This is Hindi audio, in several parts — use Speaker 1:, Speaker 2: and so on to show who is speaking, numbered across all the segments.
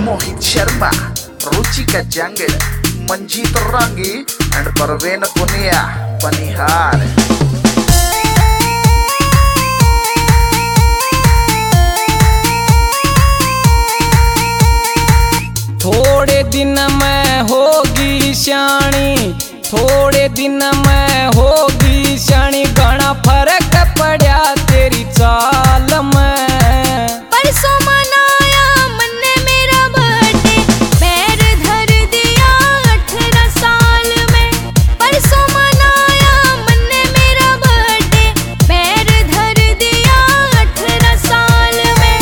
Speaker 1: मोहित शर्मा, रुचिका जंगल, मंजीत रंगी एंड परवेन पुनिया पनिहार।
Speaker 2: थोड़े दिन में होगी श्याणी, थोड़े दिन में होगी श्याणी, घना फर्क पड़ा तेरी चाल में।
Speaker 3: परसों मनाया मन ने मेरा बर्थडे, पैर धर दिया 18 साल में। परसों मनाया मन ने मेरा बर्थडे, पैर धर दिया 18 साल में।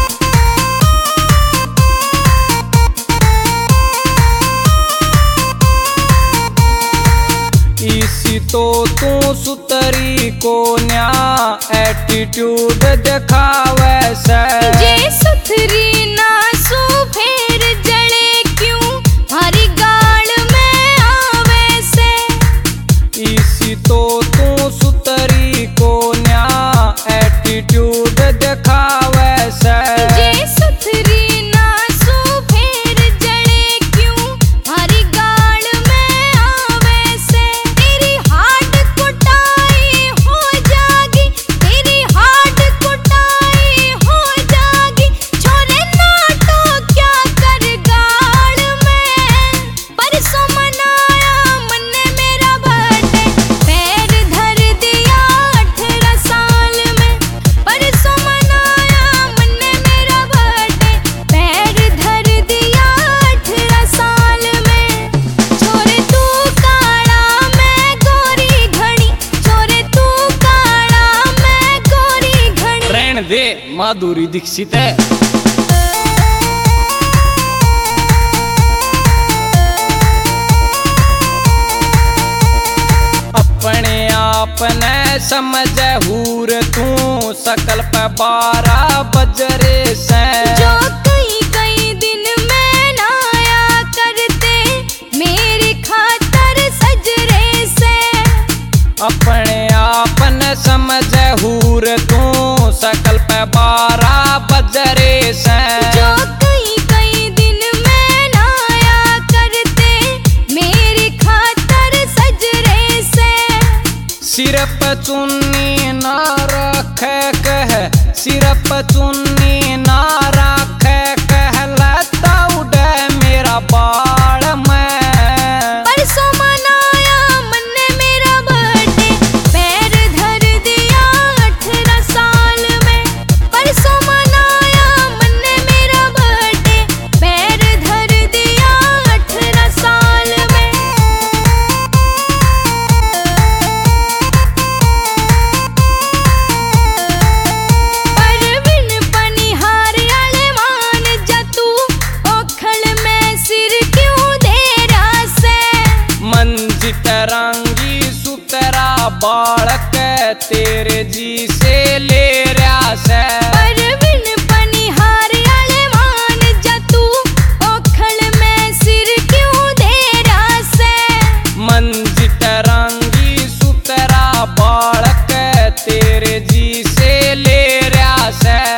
Speaker 2: इसी तो तू सुतरी को न्या एटीट्यूड दिखावे से।
Speaker 3: जे सुथरी ना सू फेर जड़े क्यों हरी गाल में आवे से।
Speaker 2: इसी तो तू सुतरी को न्या एटीट्यूड दिखावे से।
Speaker 3: जे सुथरी ना सू फेर जड़े क्यों हरी गाल में आवे से। तेरी हाड कुटाई हो जागी, तेरी हाड कुटाई हो जागी, छोरे नाटो क्या कर गाल में। परसों मनाया मन ने मेरा बर्थडे, पैर धर दिया 18 साल में। परसों मनाया मन ने मेरा बर्थडे, पैर धर दिया 18 साल में। छोरे तू काला मैं गोरी घनी, छोरे तू काला मैं गोरी घनी।
Speaker 2: रहने दे माधुरी दीक्षित है। अपने आप ने समझ हूर तू, सकल पे 12 बजरे से।
Speaker 3: जो कई कई दिन में नाया करते मेरी खातर सजरे से।
Speaker 2: अपने आप ने समझ हूर तू, सकल पे 12 बजरे से।
Speaker 3: जो कई कई दिन में नाया करते मेरी खातर सजरे से।
Speaker 2: सिर पे चुन्नी ना रखे कह, सिर पे चुन्नी ना रखे कह, लता उड़े मेरा बाल में।
Speaker 3: परसों मनाया मन ने मेरा बर्थडे, पैर धर दिया 18 साल में। परसों मनाया मन ने मेरा बर्थडे, पैर धर दिया 18 साल में। परवीन पनिहार आले मान जा तू, ओखल में सिर क्यों दे रहा से।
Speaker 2: मंजित रंगी सुतरा बालक तेरे जी से ले रहा से।
Speaker 3: परवीन पनिहार आले मान जा तू, ओखल में सिर क्यों दे रहा से।
Speaker 2: मंजित रंगी सुतरा बालक तेरे जी से ले रहा से।